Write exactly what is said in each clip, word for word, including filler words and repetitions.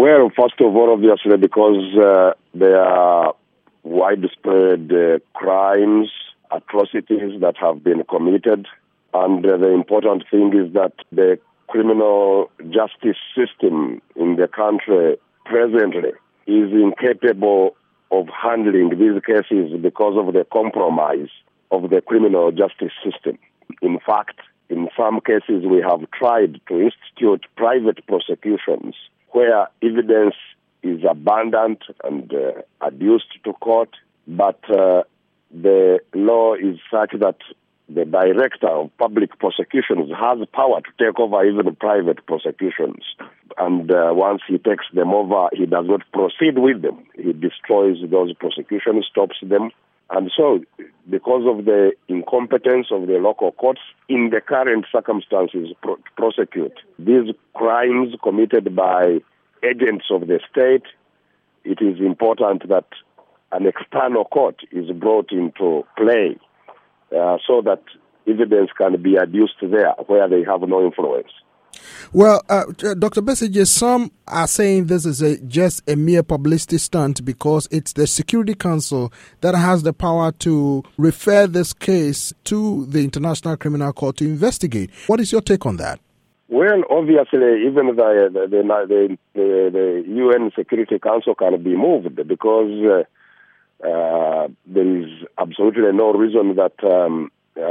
Well, first of all, obviously, because uh, there are widespread uh, crimes, atrocities that have been committed. And uh, the important thing is that the criminal justice system in the country presently is incapable of handling these cases because of the compromise of the criminal justice system. In fact, in some cases, we have tried to institute private prosecutions where evidence is abundant and uh, adduced to court, but uh, the law is such that the director of public prosecutions has power to take over even private prosecutions. And uh, once he takes them over, he does not proceed with them. He destroys those prosecutions, stops them. And so, because of the incompetence of the local courts in the current circumstances pro- prosecute these crimes committed by agents of the state, it is important that an external court is brought into play uh, so that evidence can be adduced there where they have no influence. Well, uh, Doctor Besigye, some are saying this is a, just a mere publicity stunt because it's the Security Council that has the power to refer this case to the International Criminal Court to investigate. What is your take on that? Well, obviously, even the the, the, the, the U N Security Council can be moved because uh, uh, there is absolutely no reason that um,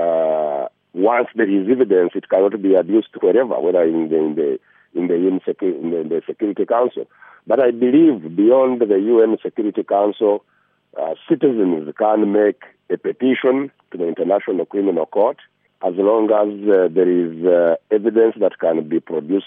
uh, once there is evidence, it cannot be adduced wherever, whether in the in the in the, in the, in the Security Council. But I believe beyond the U N Security Council, uh, citizens can make a petition to the International Criminal Court as long as uh, there is uh, evidence that can be produced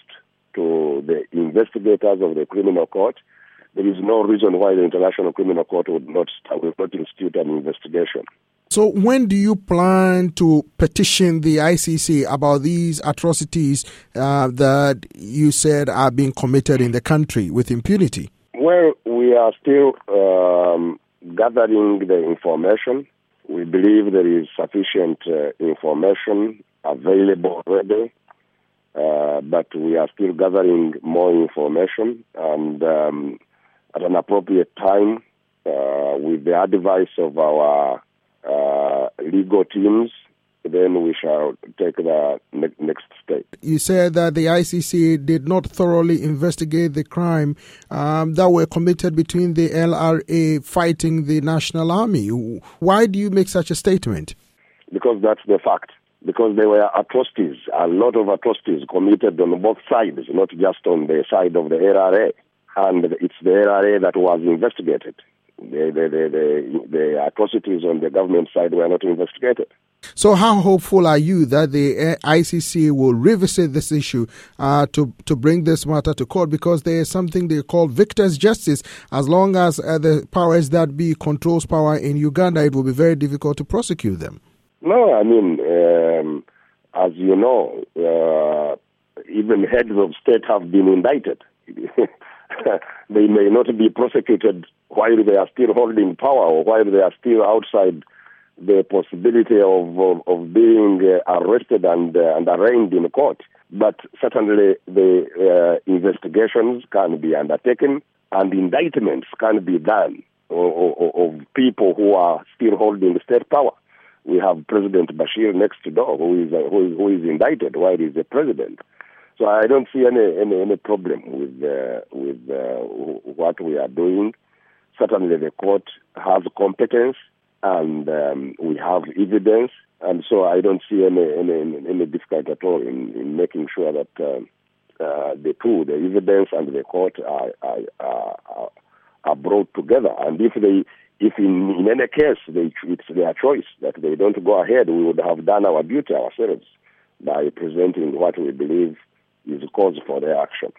to the investigators of the criminal court. There is no reason why the International Criminal Court would not would not institute an investigation. So when do you plan to petition the I C C about these atrocities uh, that you said are being committed in the country with impunity? Well, we are still um, gathering the information. We believe there is sufficient uh, information available already, uh, but we are still gathering more information. And um, at an appropriate time, uh, with the advice of our Uh, legal teams, then we shall take the ne- next step. You said that the I C C did not thoroughly investigate the crime um, that were committed between the L R A fighting the National Army. Why do you make such a statement? Because that's the fact. Because there were atrocities, a lot of atrocities committed on both sides, not just on the side of the L R A. And it's the L R A that was investigated. The, the, the, the, the atrocities on the government side were not investigated. So how hopeful are you that the I C C will revisit this issue uh, to, to bring this matter to court? Because there is something they call victor's justice. As long as uh, the powers that be controls power in Uganda, it will be very difficult to prosecute them. No, I mean, um, as you know, uh, even heads of state have been indicted. They may not be prosecuted while they are still holding power or while they are still outside the possibility of of, of being uh, arrested and uh, and arraigned in court. But certainly the uh, investigations can be undertaken and indictments can be done of, of, of people who are still holding state power. We have President Bashir next door who is uh, who is, who is indicted while he is the president. So I don't see any any, any problem with uh, with uh, what we are doing. Certainly, the court has competence, and um, we have evidence, and so I don't see any any, any difficulty at all in, in making sure that uh, uh, the two, the evidence and the court, are are, are, are brought together. And if they, if in, in any case they, it's their choice that they don't go ahead, we would have done our duty ourselves by presenting what we believe is cause for their action.